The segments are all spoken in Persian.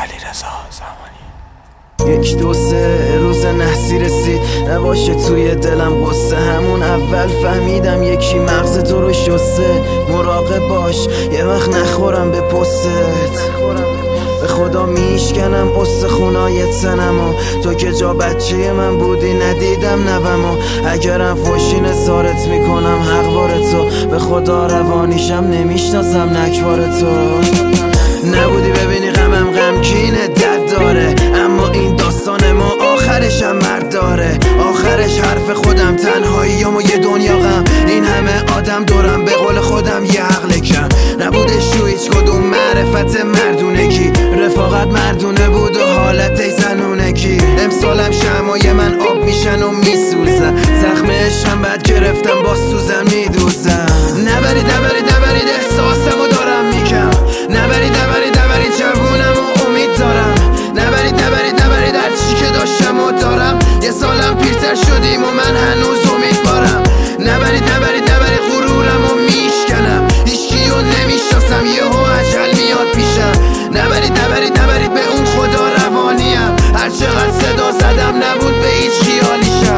علیرضا زمانی. 1 2 3 روز نحسی رسید، نباشه توی دلم قصه. همون اول فهمیدم یکی مغز تو رو شسته. مراقب باش یه وقت نخورم به پستت، به خدا میشکنم استخونای تنمو. تو که جا بچه من بودی ندیدم نومو. اگرم فوشین سارت میکنم حقوار تو، به خدا روانیشم نمیشناسم نکوار تو. نبودی ببینی غمم غمگینه درد داره، اما این داستان ما آخرش هم مرد داره. آخرش حرف خودم، تنهاییام و یه دنیا غم. این همه آدم دورم، به قول خودم یه عقل کم. نبودش تو هیچ کدوم معرفت مردونگی، رفاقت مردونه بود و حالت زنونگی. امسالم شمعای من آب میشن و میسوزن، زخم عشقم بد گرفتم با سوزن میدوزن. نبرید احساسمو دارم میگم، نبرید جوونم و امید دارم. نبرید هر چی که داشتم و دارم. یه سالم پیرتر شدیم و من هنوز امیدوارم. نبرید غرورم و میشکنم، هیچکیو نمیشناسم یهو اجل میاد پیشم. نبرید به اون خدا روانیم، هر چقدر صدا زدم نبود به هیچ خیالیشم.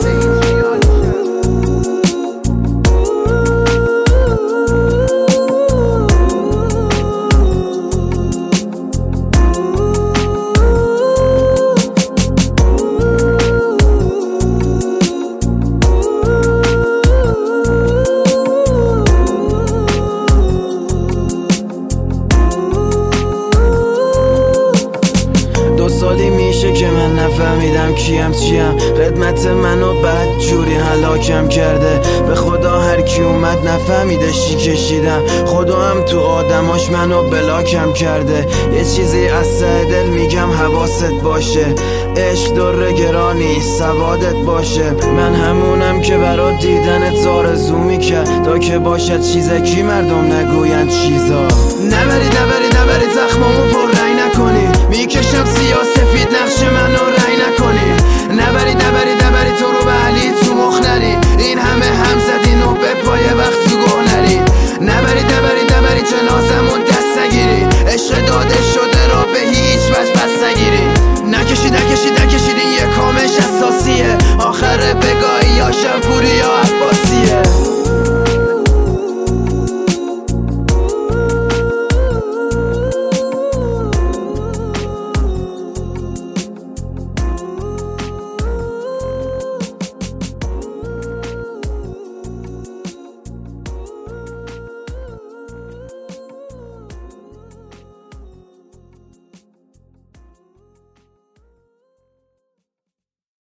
سالی میشه که من نفهمیدم کیم چیم، خدمت منو بد جوری هلاکم کرده. به خدا هر کی اومد نفهمیده چی کشیدم، خدا هم تو آدماش منو بلاکم کرده. یه چیزی از ته دل میگم حواست باشه، عشق دره گرانی سوادت باشه. من همونم که برات دیدنت آرزو میکرد، تا که باشد چیزکی مردم نگوین چیزا. نبرید زخمامو پر